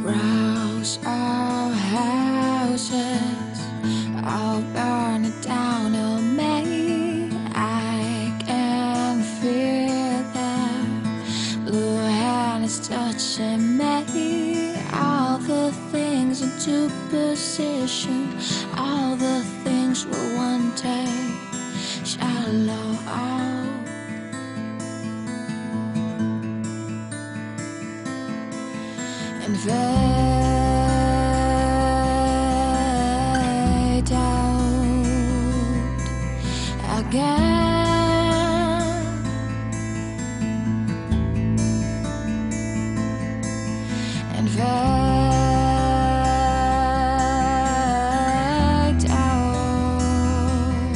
Rouse our houses, I'll burn it down on me. I can feel that blue hand is touching me. All the things into position, all the things will one day shallow out and fade out again, and fade out.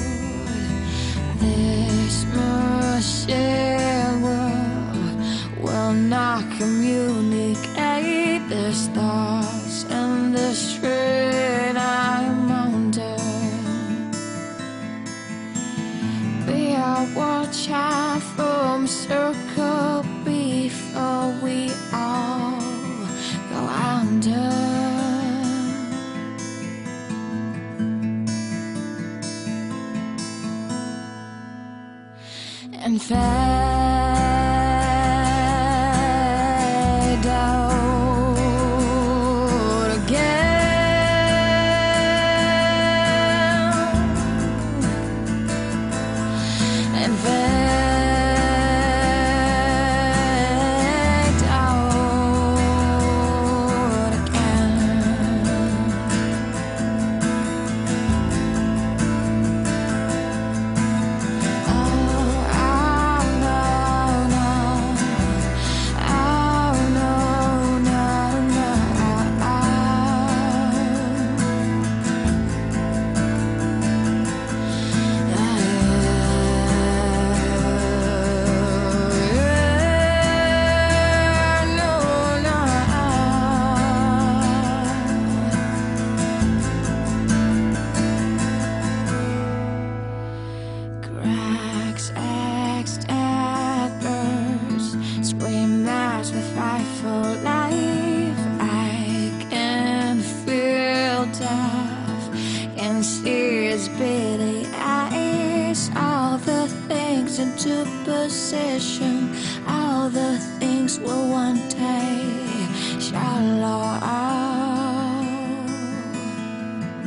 This machine will not communicate the stars and the street I'm under. We are watch out from circle before we all go under. And fade out again, and fade out again. Cracks, axed at birds, scream as we fight for life. I can feel death, can see its beady eyes. All the things into position, all the things will one day shallow out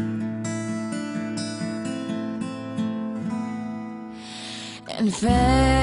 and fade